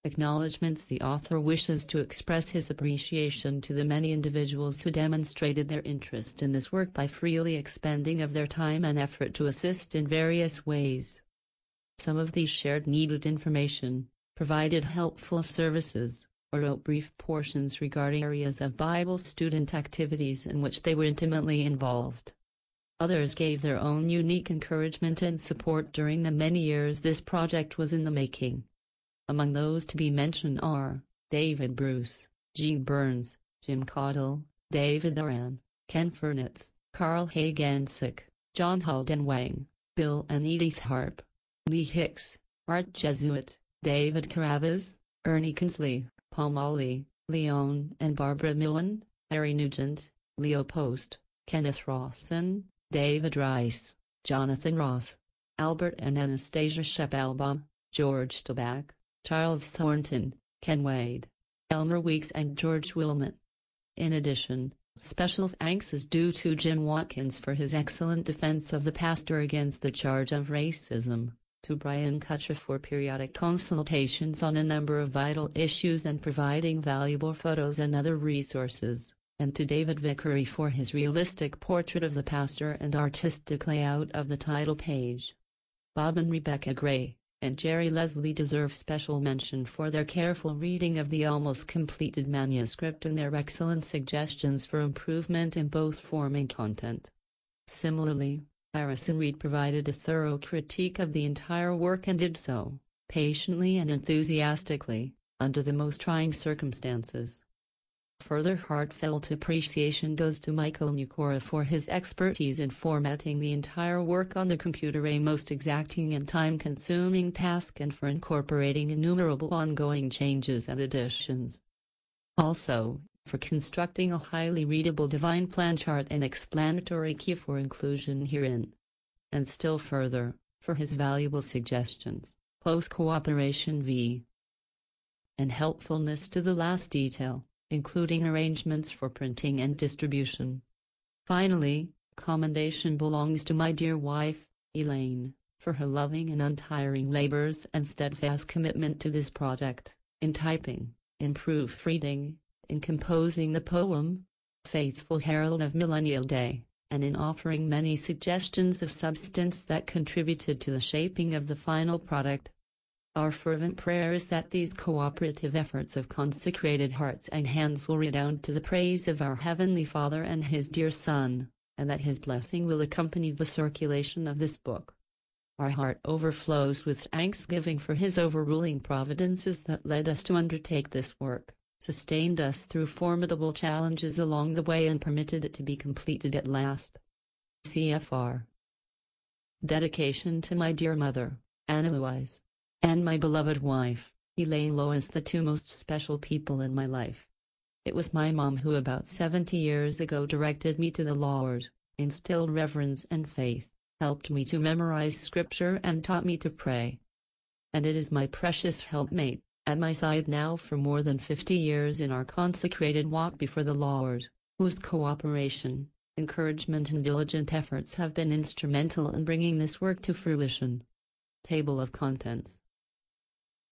Acknowledgements. The author wishes to express his appreciation to the many individuals who demonstrated their interest in this work by freely expending of their time and effort to assist in various ways. Some of these shared needed information, provided helpful services, or wrote brief portions regarding areas of Bible student activities in which they were intimately involved. Others gave their own unique encouragement and support during the many years this project was in the making. Among those to be mentioned are David Bruce, Gene Burns, Jim Caudle, David Oran, Ken Furnitz, Carl Hagansik, John Halden Wang, Bill and Edith Harp, Lee Hicks, Art Jesuit, David Caravas, Ernie Kinsley, Paul Molly, Leon and Barbara Millen, Harry Nugent, Leo Post, Kenneth Rawson, David Rice, Jonathan Ross, Albert and Anastasia Shepalbaum, George Toback, Charles Thornton, Ken Wade, Elmer Weeks and George Wilmot. In addition, special thanks is due to Jim Watkins for his excellent defense of the pastor against the charge of racism, to Brian Kutcher for periodic consultations on a number of vital issues and providing valuable photos and other resources, and to David Vickery for his realistic portrait of the pastor and artistic layout of the title page. Bob and Rebecca Gray and Jerry Leslie deserve special mention for their careful reading of the almost completed manuscript and their excellent suggestions for improvement in both form and content. Similarly, Harrison Reed provided a thorough critique of the entire work and did so, patiently and enthusiastically, under the most trying circumstances. Further heartfelt appreciation goes to Michael Newcora for his expertise in formatting the entire work on the computer, a most exacting and time-consuming task, and for incorporating innumerable ongoing changes and additions. Also, for constructing a highly readable Divine Plan chart and explanatory key for inclusion herein. And still further, for his valuable suggestions, close cooperation v. and helpfulness to the last detail, including arrangements for printing and distribution. Finally, commendation belongs to my dear wife, Elaine, for her loving and untiring labors and steadfast commitment to this project, in typing, in proofreading, in composing the poem, Faithful Herald of Millennial Day, and in offering many suggestions of substance that contributed to the shaping of the final product. Our fervent prayer is that these cooperative efforts of consecrated hearts and hands will redound to the praise of our Heavenly Father and His dear Son, and that His blessing will accompany the circulation of this book. Our heart overflows with thanksgiving for His overruling providences that led us to undertake this work, sustained us through formidable challenges along the way, and permitted it to be completed at last. CFR. Dedication to my dear mother, Anna Louise, and my beloved wife, Elaine Lois, the two most special people in my life. It was my mom who about 70 years ago directed me to the Lord, instilled reverence and faith, helped me to memorize scripture and taught me to pray. And it is my precious helpmate, at my side now for more than 50 years in our consecrated walk before the Lord, whose cooperation, encouragement and diligent efforts have been instrumental in bringing this work to fruition. Table of Contents.